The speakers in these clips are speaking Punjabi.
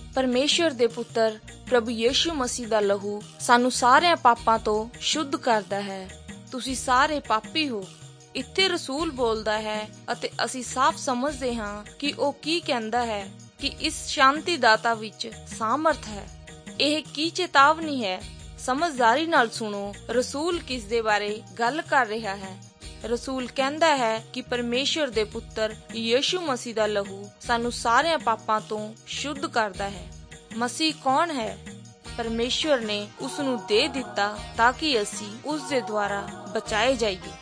परमेश्वर दे पुत्र प्रभु यीशु मसीह दा लहू सानू सारे पापां तो शुद्ध करदा है। तुसी सारे पापी हो। इत्थे रसूल बोलदा है ਅਤੇ ਅਸੀਂ ਸਾਫ਼ ਸਮਝਦੇ ਹਾਂ ਕਿ ਉਹ ਕੀ ਕਹਿੰਦਾ ਹੈ ਕਿ ਇਸ ਸ਼ਾਂਤੀ ਦਾਤਾ ਵਿੱਚ ਸਾਮਰਥ ਹੈ। ਇਹ ਕੀ ਚੇਤਾਵਨੀ ਹੈ? ਸਮਝਦਾਰੀ ਨਾਲ ਸੁਣੋ, ਰਸੂਲ ਕਿਸ ਦੇ ਬਾਰੇ ਗੱਲ ਕਰ ਰਿਹਾ ਹੈ। ਰਸੂਲ ਕਹਿੰਦਾ ਹੈ ਕਿ ਪਰਮੇਸ਼ਵਰ ਦੇ ਪੁੱਤਰ ਯੀਸ਼ੂ ਮਸੀਹ ਦਾ ਲਹੂ ਸਾਨੂੰ ਸਾਰਿਆਂ ਪਾਪਾਂ ਤੋਂ ਸ਼ੁੱਧ ਕਰਦਾ ਹੈ। ਮਸੀਹ ਕੌਣ ਹੈ? ਪਰਮੇਸ਼ਵਰ ਨੇ ਉਸ ਨੂੰ ਦੇ ਦਿੱਤਾ ਤਾਂ ਕਿ ਅਸੀਂ ਉਸ ਦੇ ਦੁਆਰਾ ਬਚਾਏ ਜਾਈਏ,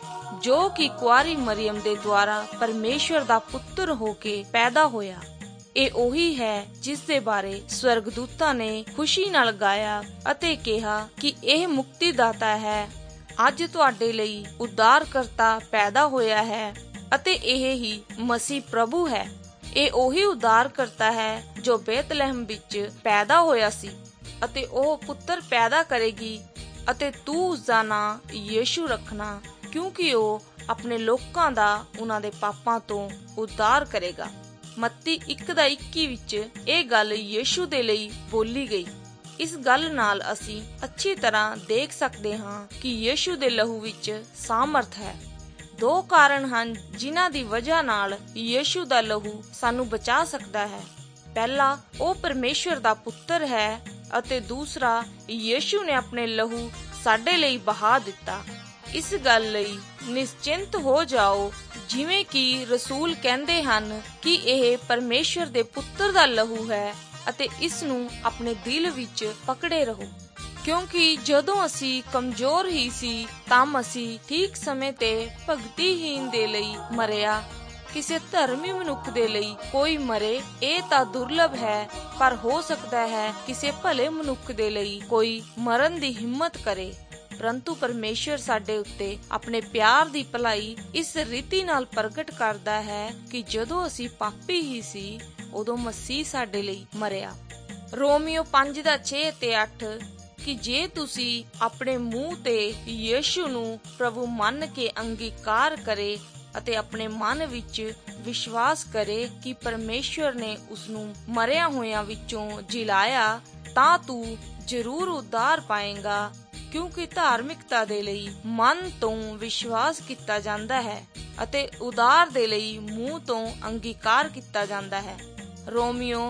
ਜੋ ਕਿ ਕੁਆਰੀ ਮਰੀਮ ਦੇ ਦੁਆਰਾ ਪਰਮੇਸ਼ਵਰ ਦਾ ਪੁੱਤਰ ਹੋ ਕੇ ਪੈਦਾ ਹੋਇਆ। ਇਹ ਉਹੀ ਹੈ ਜਿਸ ਦੇ ਬਾਰੇ ਸਵਰਗਦੂਤਾਂ ਨੇ ਖੁਸ਼ੀ ਨਾਲ ਗਾਇਆ ਅਤੇ ਕਿਹਾ ਕਿ ਇਹ ਮੁਕਤੀ ਦਾਤਾ ਹੈ। ਅੱਜ ਤੁਹਾਡੇ ਲਈ ਉਦਾਰਕਰਤਾ ਪੈਦਾ ਹੋਇਆ ਹੈ ਅਤੇ ਇਹ ਹੀ ਮਸੀਹ ਪ੍ਰਭੂ ਹੈ। ਇਹ ਉਹੀ ਉਦਾਰਕਰਤਾ ਹੈ ਜੋ ਬੇਤਲਹਿਮ ਵਿੱਚ ਪੈਦਾ ਹੋਇਆ ਸੀ ਅਤੇ ਉਹ ਪੁੱਤਰ ਪੈਦਾ ਕਰੇਗੀ ਅਤੇ ਤੂੰ ਉਸ ਦਾ ਨਾਂ ਯੀਸ਼ੂ ਰੱਖਣਾ, ਕਿਉਂਕਿ ਉਹ ਆਪਣੇ ਲੋਕਾਂ ਦਾ ਉਹਨਾਂ ਦੇ ਪਾਪਾਂ ਤੋਂ ਉਦਾਰ ਕਰੇਗਾ। ਮੱਤੀ 1:21 ਵਿੱਚ ਇਹ ਗੱਲ ਯੀਸ਼ੂ ਦੇ ਲਈ ਬੋਲੀ ਗਈ। ਇਸ ਗੱਲ ਨਾਲ ਅਸੀਂ ਅੱਛੀ ਤਰ੍ਹਾਂ ਦੇਖ ਸਕਦੇ ਹਾਂ ਕਿ ਯੀਸ਼ੂ ਦੇ ਲਹੂ ਵਿੱਚ ਸਾਮਰਥ ਹੈ। ਦੋ ਕਾਰਨ ਹਨ ਜਿਨ੍ਹਾਂ ਦੀ ਵਜ੍ਹਾ ਨਾਲ ਯੀਸ਼ੂ ਦਾ ਲਹੂ ਸਾਨੂੰ ਬਚਾ ਸਕਦਾ ਹੈ। ਪਹਿਲਾ, ਉਹ ਪਰਮੇਸ਼ਵਰ ਦਾ ਪੁੱਤਰ ਹੈ ਅਤੇ ਦੂਸਰਾ, ਯੀਸ਼ੂ ਨੇ ਆਪਣੇ ਲਹੂ ਸਾਡੇ ਲਈ ਬਹਾ ਦਿੱਤਾ। ਇਸ ਗੱਲ ਲਈ ਨਿਸ਼ਚਿੰਤ ਹੋ ਜਾਓ, ਜਿਵੇਂ ਕਿ ਰਸੂਲ ਕਹਿੰਦੇ ਹਨ ਕਿ ਇਹ ਪਰਮੇਸ਼ਵਰ ਦੇ ਪੁੱਤਰ ਦਾ ਲਹੂ ਹੈ ਅਤੇ ਇਸ ਨੂੰ ਆਪਣੇ ਦਿਲ ਵਿੱਚ ਪਕੜੇ ਰਹੋ, ਕਿਉਂਕਿ ਜਦੋਂ ਅਸੀਂ ਕਮਜ਼ੋਰ ਹੀ ਸੀ ਤਾਂ ਮਸੀਹ ਠੀਕ ਸਮੇਂ ਤੇ ਭਗਤੀਹੀਨ ਦੇ ਲਈ ਮਰਿਆ। ਕਿਸੇ ਧਰਮੀ ਮਨੁੱਖ ਦੇ ਲਈ ਕੋਈ ਮਰੇ ਇਹ ਤਾਂ ਦੁਰਲਭ ਹੈ, ਪਰ ਹੋ ਸਕਦਾ ਹੈ ਕਿਸੇ ਭਲੇ ਮਨੁੱਖ ਦੇ ਲਈ ਕੋਈ ਮਰਨ ਦੀ ਹਿੰਮਤ ਕਰੇ। ਪਰੰਤੂ ਪਰਮੇਸ਼ਵਰ ਸਾਡੇ ਉੱਤੇ ਆਪਣੇ ਪਿਆਰ ਦੀ ਭਲਾਈ ਇਸ ਰੀਤੀ ਨਾਲ ਪ੍ਰਗਟ ਕਰਦਾ ਹੈ ਕਿ ਜਦੋਂ ਅਸੀਂ ਪਾਪੀ ਹੀ ਸੀ ਉਦੋਂ ਮਸੀਹ ਸਾਡੇ ਲਈ ਮਰਿਆ। ਰੋਮੀਓ 5:6 ਤੇ 8 ਕਿ ਜੇ ਤੁਸੀਂ ਆਪਣੇ ਮੂੰਹ ਤੇ ਯੀਸ਼ੂ ਨੂੰ ਪ੍ਰਭੂ ਮੰਨ ਕੇ ਅੰਗੀਕਾਰ ਕਰੇ ਅਤੇ ਆਪਣੇ ਮਨ ਵਿੱਚ ਵਿਸ਼ਵਾਸ ਕਰੇ ਕਿ ਪਰਮੇਸ਼ਵਰ ਨੇ ਉਸ ਨੂੰ ਮਰਿਆ ਹੋਇਆਂ ਵਿੱਚੋਂ ਜਿਲਾਇਆ, ਤਾਂ ਤੂੰ ਜ਼ਰੂਰ ਉਦਾਰ ਪਾਏਗਾ, ਕਿਉਂਕਿ ਧਾਰਮਿਕਤਾ ਦੇ ਲਈ ਮਨ ਤੋਂ ਵਿਸ਼ਵਾਸ ਕੀਤਾ ਜਾਂਦਾ ਹੈ ਅਤੇ ਉਦਾਰ ਦੇ ਲਈ ਮੂੰਹ ਤੋਂ ਅੰਗੀਕਾਰ ਕੀਤਾ ਜਾਂਦਾ ਹੈ। ਰੋਮੀਓ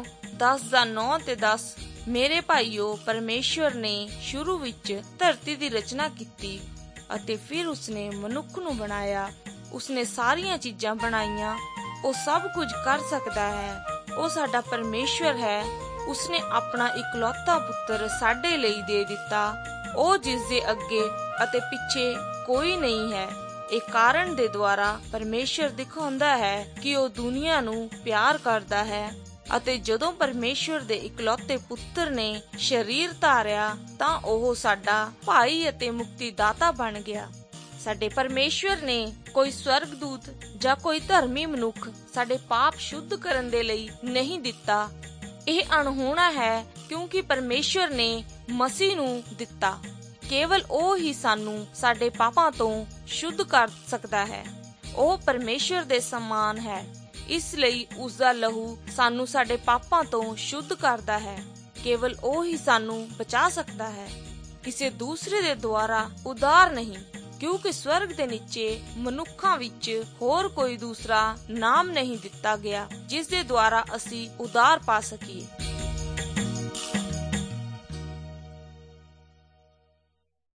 10:9 ਤੇ 10 ਮੇਰੇ ਭਾਈਓ, ਪਰਮੇਸ਼ਵਰ ਨੇ ਸ਼ੁਰੂ ਵਿੱਚ ਧਰਤੀ ਦੀ ਰਚਨਾ ਕੀਤੀ ਅਤੇ ਫਿਰ ਉਸਨੇ ਮਨੁੱਖ ਨੂੰ ਬਣਾਇਆ। ਉਸਨੇ ਸਾਰੀਆਂ ਚੀਜ਼ਾਂ ਬਣਾਈਆਂ। ਉਹ ਸਭ ਕੁਝ ਕਰ ਸਕਦਾ ਹੈ। ਉਹ ਸਾਡਾ ਪਰਮੇਸ਼ਵਰ ਹੈ। ਉਸਨੇ ਆਪਣਾ ਇਕਲੌਤਾ ਪੁੱਤਰ ਸਾਡੇ ਲਈ ਦੇ ਦਿੱਤਾ, ਉਹ ਜਿਸ ਦੇ ਅੱਗੇ ਅਤੇ ਪਿੱਛੇ ਕੋਈ ਨਹੀਂ ਹੈ। ਇਹ ਕਾਰਨ ਦੇ ਦੁਆਰਾ ਪਰਮੇਸ਼ਵਰ ਦਿਖਾਉਂਦਾ ਹੈ ਕਿ ਉਹ ਦੁਨੀਆ ਨੂੰ ਪਿਆਰ ਕਰਦਾ ਹੈ ਅਤੇ ਜਦੋਂ ਪਰਮੇਸ਼ਵਰ ਦੇ ਇਕਲੌਤੇ ਪੁੱਤਰ ਨੇ ਸਰੀਰ ਧਾਰਿਆ ਤਾਂ ਉਹ ਸਾਡਾ ਭਾਈ ਅਤੇ ਮੁਕਤੀਦਾਤਾ ਬਣ ਗਿਆ। ਸਾਡੇ ਪਰਮੇਸ਼ਵਰ ਨੇ ਕੋਈ ਸਵਰਗਦੂਤ ਜਾਂ ਕੋਈ ਧਰਮੀ ਮਨੁੱਖ ਸਾਡੇ ਪਾਪ ਸ਼ੁੱਧ ਕਰਨ ਦੇ ਲਈ ਨਹੀਂ ਦਿੱਤਾ। ਇਹ ਅਣਹੋਣਾ ਹੈ, ਕਿਉਂਕਿ ਪਰਮੇਸ਼ਵਰ ਨੇ ਮਸੀਹ ਨੂੰ ਦਿੱਤਾ। ਕੇਵਲ ਉਹ ਹੀ ਸਾਨੂੰ ਸਾਡੇ ਪਾਪਾਂ ਤੋਂ ਸ਼ੁੱਧ ਕਰ ਸਕਦਾ ਹੈ। ਉਹ ਪਰਮੇਸ਼ਵਰ ਦੇ ਸਮਾਨ ਹੈ, ਇਸ ਲਈ ਉਸ ਦਾ ਲਹੂ ਸਾਨੂੰ ਸਾਡੇ ਪਾਪਾਂ ਤੋਂ ਸ਼ੁੱਧ ਕਰਦਾ ਹੈ। ਕੇਵਲ ਉਹ ਹੀ ਸਾਨੂੰ ਬਚਾ ਸਕਦਾ ਹੈ, ਕਿਸੇ ਦੂਸਰੇ ਦੇ ਦੁਆਰਾ ਉਦਾਰ ਨਹੀਂ, ਕਿਉਂਕਿ ਸਵਰਗ ਦੇ ਨੀਚੇ ਮਨੁੱਖਾਂ ਵਿੱਚ ਹੋਰ ਕੋਈ ਦੂਸਰਾ ਨਾਮ ਨਹੀਂ ਦਿੱਤਾ ਗਿਆ ਜਿਸ ਦੇ ਦੁਆਰਾ ਅਸੀਂ ਉਦਾਰ ਪਾ ਸਕੀਏ।